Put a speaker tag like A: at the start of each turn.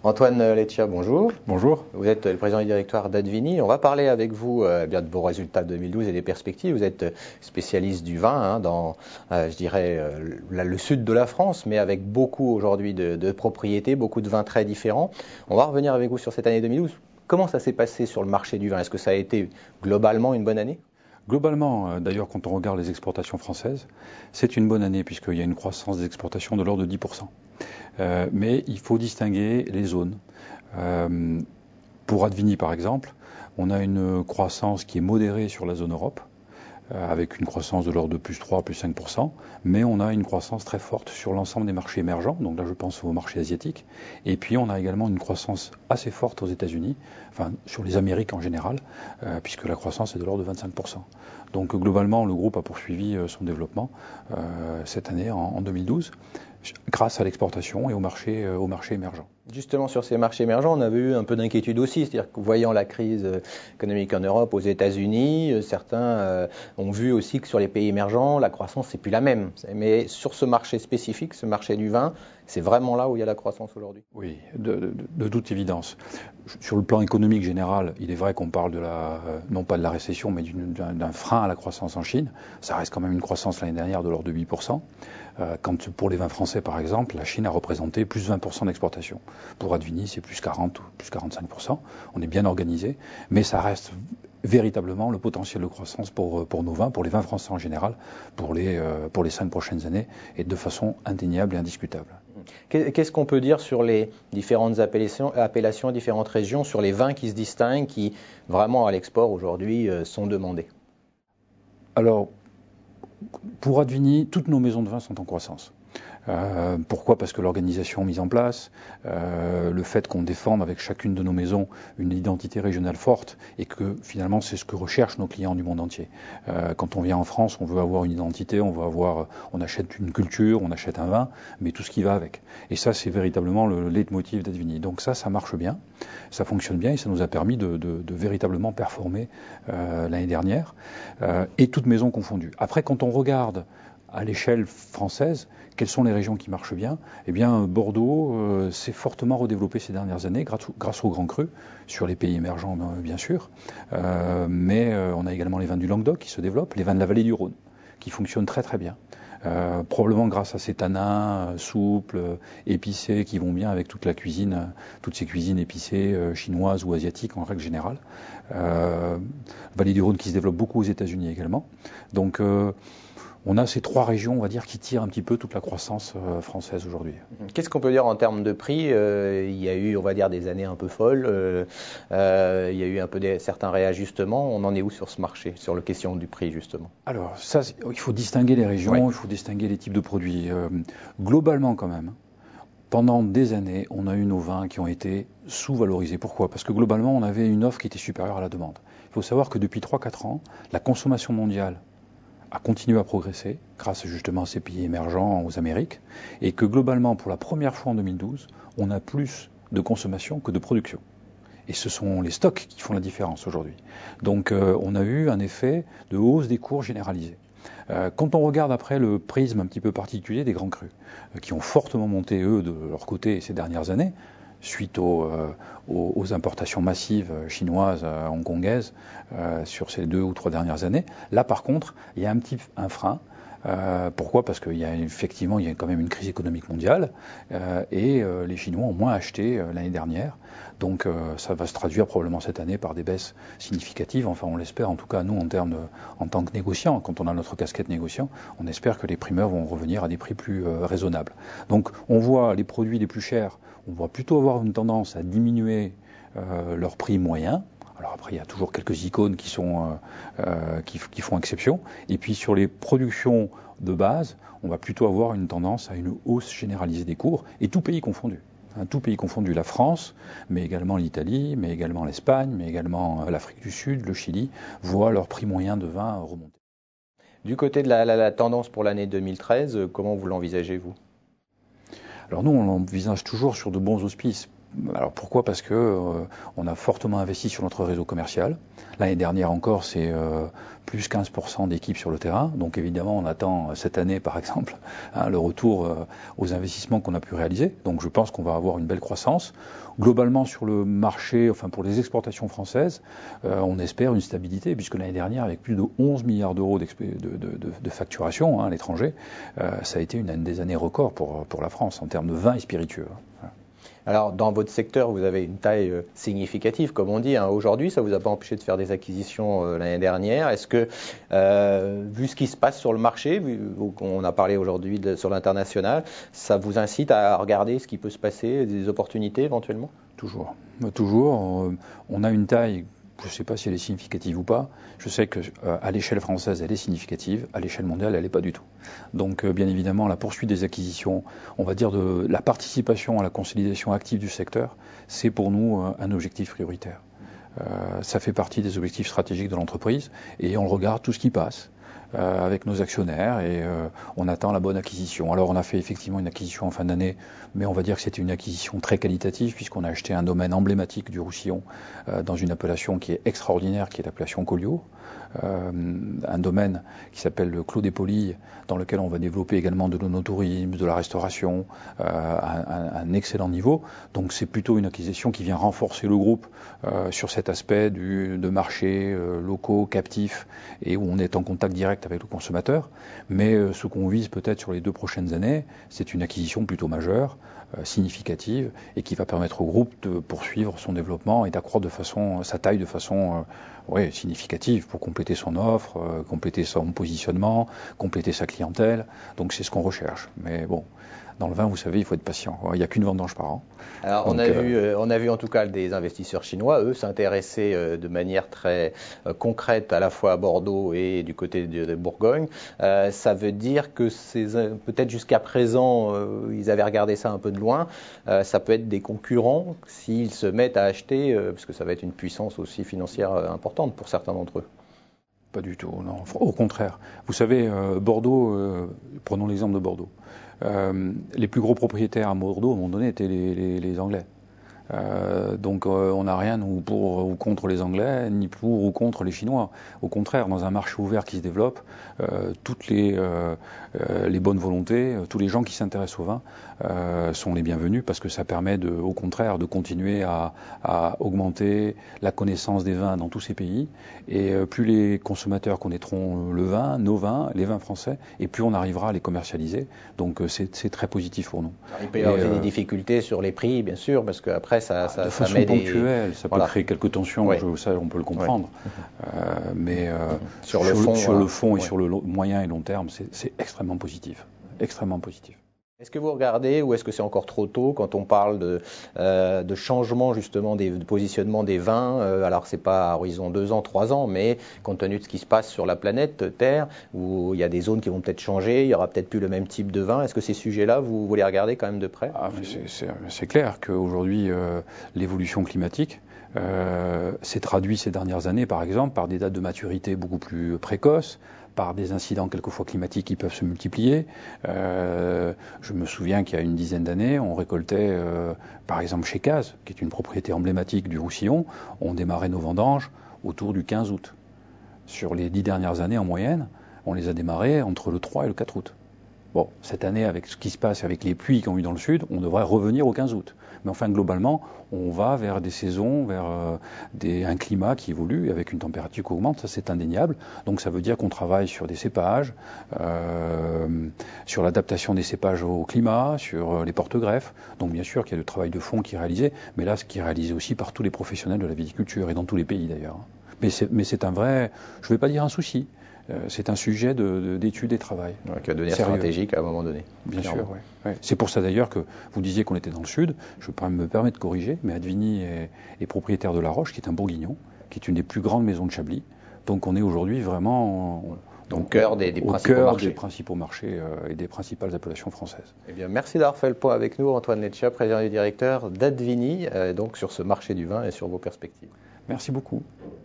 A: Antoine Leccia, bonjour.
B: Bonjour.
A: Vous êtes le président du directoire d'Advini. On va parler avec vous bien de vos résultats de 2012 et des perspectives. Vous êtes spécialiste du vin dans, je dirais, le sud de la France, mais avec beaucoup aujourd'hui de propriétés, beaucoup de vins très différents. On va revenir avec vous sur cette année 2012. Comment ça s'est passé sur le marché du vin? Est-ce que ça a été globalement une bonne année?
B: Globalement, d'ailleurs, quand on regarde les exportations françaises, c'est une bonne année puisqu'il y a une croissance des exportations de l'ordre de 10%. Mais il faut distinguer les zones. Pour Advini, par exemple, on a une croissance qui est modérée sur la zone Europe, avec une croissance de l'ordre de plus 3, plus 5%, mais on a une croissance très forte sur l'ensemble des marchés émergents, donc là je pense aux marchés asiatiques, et puis on a également une croissance assez forte aux États-Unis, enfin sur les Amériques en général, puisque la croissance est de l'ordre de 25%. Donc globalement, le groupe a poursuivi son développement cette année, en 2012, grâce à l'exportation et au marché émergent.
A: Justement, sur ces marchés émergents, on avait eu un peu d'inquiétude aussi, c'est-à-dire que voyant la crise économique en Europe, aux États-Unis, certains ont vu aussi que sur les pays émergents, la croissance c'est plus la même. Mais sur ce marché spécifique, ce marché du vin, c'est vraiment là où il y a la croissance aujourd'hui.
B: Oui, de toute évidence. Sur le plan économique général, il est vrai qu'on parle non pas de la récession, mais d'un frein à la croissance en Chine. Ça reste quand même une croissance l'année dernière de l'ordre de 8%. Quand pour les vins français, par exemple, la Chine a représenté plus 20% d'exportation. Pour Advini, c'est plus 40 ou plus 45%. On est bien organisé, mais ça reste véritablement le potentiel de croissance pour nos vins, pour les vins français en général, pour les 5 prochaines années, et de façon indéniable et indiscutable.
A: Qu'est-ce qu'on peut dire sur les différentes appellations, différentes régions, sur les vins qui se distinguent, qui vraiment à l'export aujourd'hui sont demandés?
B: Alors, pour Advini, toutes nos maisons de vin sont en croissance. Pourquoi? Parce que l'organisation mise en place, le fait qu'on défende avec chacune de nos maisons une identité régionale forte, et que finalement c'est ce que recherchent nos clients du monde entier. Quand on vient en France, on veut avoir une identité, on achète une culture, on achète un vin, mais tout ce qui va avec. Et ça, c'est véritablement le leitmotiv d'Advini. Donc ça marche bien, ça fonctionne bien, et ça nous a permis de véritablement performer l'année dernière, et toutes maisons confondues. Après, quand on regarde à l'échelle française, quelles sont les régions qui marchent bien? Eh bien, Bordeaux s'est fortement redéveloppé ces dernières années grâce aux grands crus, sur les pays émergents bien sûr, mais on a également les vins du Languedoc qui se développent, les vins de la vallée du Rhône qui fonctionnent très très bien. Probablement grâce à ces tanins souples, épicés, qui vont bien avec toute la cuisine, toutes ces cuisines épicées chinoises ou asiatiques en règle générale. Vallée du Rhône qui se développe beaucoup aux États-Unis également. Donc on a ces trois régions, on va dire, qui tirent un petit peu toute la croissance française aujourd'hui.
A: Qu'est-ce qu'on peut dire en termes de prix? Il y a eu, on va dire, des années un peu folles. Il y a eu un peu certains réajustements. On en est où sur ce marché, sur la question du prix, justement?
B: Alors, ça, il faut distinguer les régions, oui. Il faut distinguer les types de produits. Globalement, quand même, pendant des années, on a eu nos vins qui ont été sous-valorisés. Pourquoi? Parce que globalement, on avait une offre qui était supérieure à la demande. Il faut savoir que depuis 3-4 ans, la consommation mondiale a continué à progresser grâce justement à ces pays émergents aux Amériques, et que globalement, pour la première fois en 2012, on a plus de consommation que de production. Et ce sont les stocks qui font la différence aujourd'hui. Donc on a eu un effet de hausse des cours généralisée. Quand on regarde après le prisme un petit peu particulier des grands crus, qui ont fortement monté, eux, de leur côté ces dernières années, suite aux importations massives chinoises, hongkongaises, sur ces 2 ou 3 dernières années. Là, par contre, il y a un frein. Pourquoi? Parce qu'il y a effectivement, il y a quand même une crise économique mondiale, et les Chinois ont moins acheté l'année dernière. Donc ça va se traduire probablement cette année par des baisses significatives. Enfin, on l'espère, en tout cas, nous, en tant que négociants, quand on a notre casquette négociant, on espère que les primeurs vont revenir à des prix plus raisonnables. Donc on voit les produits les plus chers, on va plutôt avoir une tendance à diminuer leur prix moyen. Alors après, il y a toujours quelques icônes qui font exception. Et puis sur les productions de base, on va plutôt avoir une tendance à une hausse généralisée des cours, et tout pays confondu. Tout pays confondu, la France, mais également l'Italie, mais également l'Espagne, mais également l'Afrique du Sud, le Chili, voient leur prix moyen de vin remonter.
A: Du côté de la tendance pour l'année 2013, comment vous l'envisagez, vous?
B: Alors nous, on l'envisage toujours sur de bons auspices. Alors pourquoi? Parce que on a fortement investi sur notre réseau commercial. L'année dernière encore, c'est plus 15% d'équipes sur le terrain. Donc évidemment, on attend cette année, par exemple, le retour aux investissements qu'on a pu réaliser. Donc je pense qu'on va avoir une belle croissance. Globalement, sur le marché, enfin pour les exportations françaises, on espère une stabilité, puisque l'année dernière, avec plus de 11 milliards d'euros de facturation à l'étranger, ça a été une des années records pour la France en termes de vin et spiritueux.
A: Alors, dans votre secteur, vous avez une taille significative, comme on dit. Aujourd'hui, ça ne vous a pas empêché de faire des acquisitions l'année dernière. Est-ce que, vu ce qui se passe sur le marché, on a parlé aujourd'hui sur l'international, ça vous incite à regarder ce qui peut se passer, des opportunités éventuellement?
B: Toujours. Toujours. On a une taille, je ne sais pas si elle est significative ou pas. Je sais qu'à l'échelle française, elle est significative. À l'échelle mondiale, elle n'est pas du tout. Donc, bien évidemment, la poursuite des acquisitions, on va dire de la participation à la consolidation active du secteur, c'est pour nous un objectif prioritaire. Ça fait partie des objectifs stratégiques de l'entreprise et on regarde tout ce qui passe avec nos actionnaires et on attend la bonne acquisition. Alors on a fait effectivement une acquisition en fin d'année, mais on va dire que c'était une acquisition très qualitative puisqu'on a acheté un domaine emblématique du Roussillon dans une appellation qui est extraordinaire, qui est l'appellation Collioure. Un domaine qui s'appelle le Clos des Polilles, dans lequel on va développer également de l'onotourisme, de la restauration, à un excellent niveau. Donc c'est plutôt une acquisition qui vient renforcer le groupe sur cet aspect de marché locaux, captifs, et où on est en contact direct avec le consommateur. Mais ce qu'on vise peut-être sur les 2 prochaines années, c'est une acquisition plutôt majeure, significative, et qui va permettre au groupe de poursuivre son développement et d'accroître sa taille de façon significative pour compléter son offre, compléter son positionnement, compléter sa clientèle. Donc c'est ce qu'on recherche. Mais bon, dans le vin, vous savez, il faut être patient. Il n'y a qu'une vendange par an.
A: Alors donc, on a vu en tout cas des investisseurs chinois, eux, s'intéresser de manière très concrète à la fois à Bordeaux et du côté de Bourgogne. Ça veut dire que peut-être jusqu'à présent, ils avaient regardé ça un peu de loin. Ça peut être des concurrents s'ils se mettent à acheter, parce que ça va être une puissance aussi financière importante pour certains d'entre eux.
B: Pas du tout, non. Au contraire. Vous savez, Bordeaux, prenons l'exemple de Bordeaux. Les plus gros propriétaires à Bordeaux, à un moment donné, étaient les Anglais. Donc on n'a rien pour ou contre les Anglais, ni pour ou contre les Chinois. Au contraire, dans un marché ouvert qui se développe, toutes les bonnes volontés, tous les gens qui s'intéressent au vin sont les bienvenus parce que ça permet au contraire de continuer à augmenter la connaissance des vins dans tous ces pays. Et plus les consommateurs connaîtront le vin, nos vins, les vins français, et plus on arrivera à les commercialiser. Donc c'est très positif pour nous.
A: Alors, il peut y avoir des difficultés sur les prix, bien sûr, parce qu'après
B: de façon ponctuelle, ça peut créer quelques tensions, ça on peut le comprendre. Mais sur le fond et sur le moyen et long terme, c'est extrêmement positif. Extrêmement positif.
A: Est-ce que vous regardez ou est-ce que c'est encore trop tôt quand on parle de changement justement de positionnement des vins? Alors c'est pas à horizon 2 ans, 3 ans, mais compte tenu de ce qui se passe sur la planète Terre, où il y a des zones qui vont peut-être changer, il y aura peut-être plus le même type de vin. Est-ce que ces sujets-là, vous les regardez quand même de près?
B: C'est clair qu'aujourd'hui, l'évolution climatique s'est traduite ces dernières années, par exemple, par des dates de maturité beaucoup plus précoces, par des incidents quelquefois climatiques qui peuvent se multiplier. Je me souviens qu'il y a une dizaine d'années, on récoltait, par exemple chez Caz, qui est une propriété emblématique du Roussillon, on démarrait nos vendanges autour du 15 août. Sur les 10 dernières années, en moyenne, on les a démarrées entre le 3 et le 4 août. Bon, cette année, avec ce qui se passe, avec les pluies qu'on a eu dans le sud, on devrait revenir au 15 août. Mais enfin, globalement, on va vers des saisons, vers un climat qui évolue, avec une température qui augmente, ça c'est indéniable. Donc ça veut dire qu'on travaille sur des cépages, sur l'adaptation des cépages au climat, sur les porte-greffes. Donc bien sûr qu'il y a du travail de fond qui est réalisé, mais là, ce qui est réalisé aussi par tous les professionnels de la viticulture, et dans tous les pays d'ailleurs. Mais c'est un vrai, je ne vais pas dire un souci, c'est un sujet d'étude et de travail.
A: Qui va devenir stratégique à un moment donné.
B: Bien sûr, oui. C'est pour ça d'ailleurs que vous disiez qu'on était dans le sud. Je me permets de corriger, mais Advini est propriétaire de La Roche, qui est un bourguignon, qui est une des plus grandes maisons de Chablis. Donc on est aujourd'hui vraiment
A: au cœur des
B: principaux marchés et des principales appellations françaises.
A: Eh bien, merci d'avoir fait le point avec nous, Antoine Leccia, président et directeur d'Advini, donc sur ce marché du vin et sur vos perspectives.
B: Merci beaucoup.